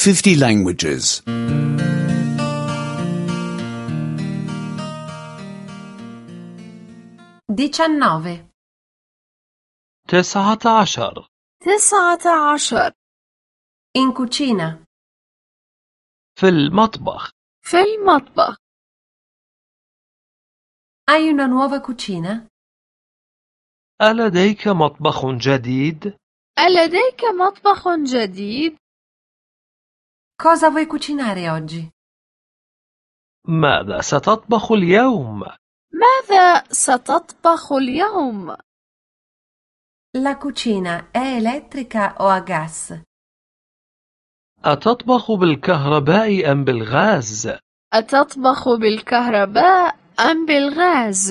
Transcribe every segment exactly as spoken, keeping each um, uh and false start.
fifty languages. diciannove. تسعة عشر. تسعة عشر. In cucina. في المطبخ. في المطبخ. Hai una nuova cucina? ألديك مطبخ جديد؟ ألديك مطبخ جديد؟ Cosa vuoi cucinare oggi? ماذا ستطبخ اليوم؟ ماذا ستطبخ اليوم؟ La cucina è elettrica o a gas? أتطبخ بالكهرباء أم بالغاز؟ أتطبخ بالكهرباء أم بالغاز؟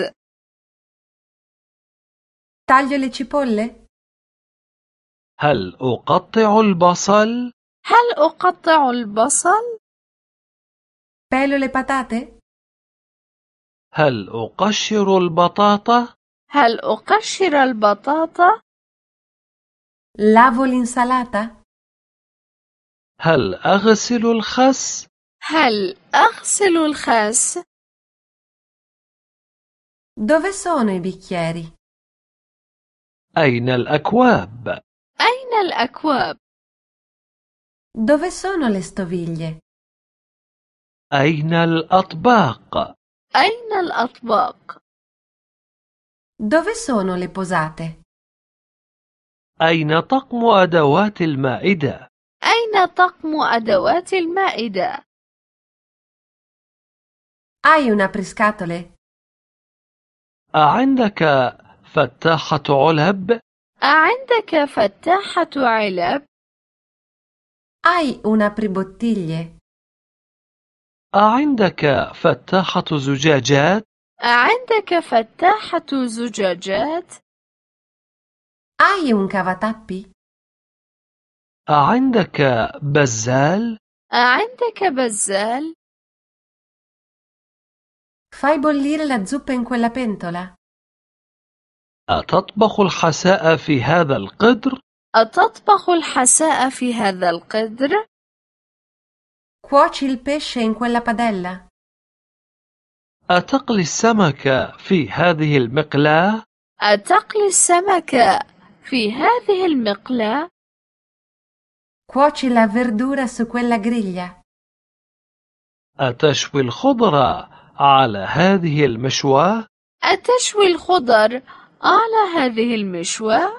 Taglio le cipolle? هل أقطع البصل؟ هل أقطع البصل؟ Pelo le patate? هل أقشر البطاطا؟ هل أقشر البطاطا؟ Lavo l'insalata? هل أغسل الخس؟ هل أغسل الخس؟ Dove sono i bicchieri? أين الأكواب؟ أين الأكواب؟ Dove sono le stoviglie? أين الأطباق؟ أين الأطباق؟ Dove sono le posate? أين طقم أدوات المائدة؟ أين طقم أدوات المائدة؟ Hai un apriscatole? أعندك فتاحة علب؟ أعندك فتاحة علب؟ Hai un apribottiglie? أعندك فتاحة زجاجات؟ أعندك فتاحة زجاجات؟ Hai un cavatappi? أعندك بزال؟ أعندك بزال؟ Fai bollire la zuppa in quella pentola? أتطبخ الحساء في هذا القدر؟ أتطبخ الحساء في هذا القدر؟ Cuoci il pesce in quella padella? أتقلي السمك في هذه المقلاة؟ أتقلي السمك في هذه المقلاة؟ Cuoci la verdura su quella griglia? أتشوي الخضرة على هذه المشواة؟ أتشوي الخضر على هذه المشواة؟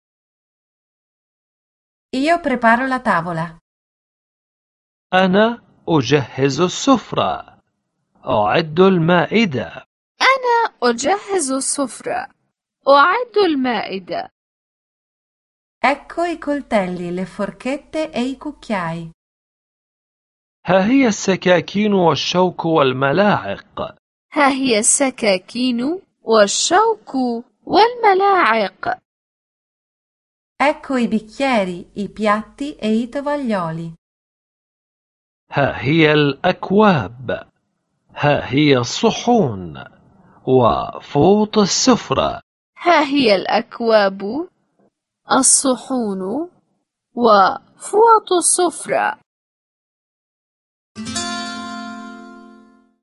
Io preparo la tavola. أنا أجهز السفرة. أعد المائدة. أنا أجهز السفرة. أعد المائدة. Ecco i coltelli, le forchette e i cucchiai. ها هي السكاكين والشوك والملاعق. ها هي السكاكين والشوك والملاعق. Ecco i bicchieri, i piatti e i tovaglioli. ها هي الأكواب. ها هي الصحون وفوط السفرة. ها هي الأكواب، الصحون وفوط السفرة.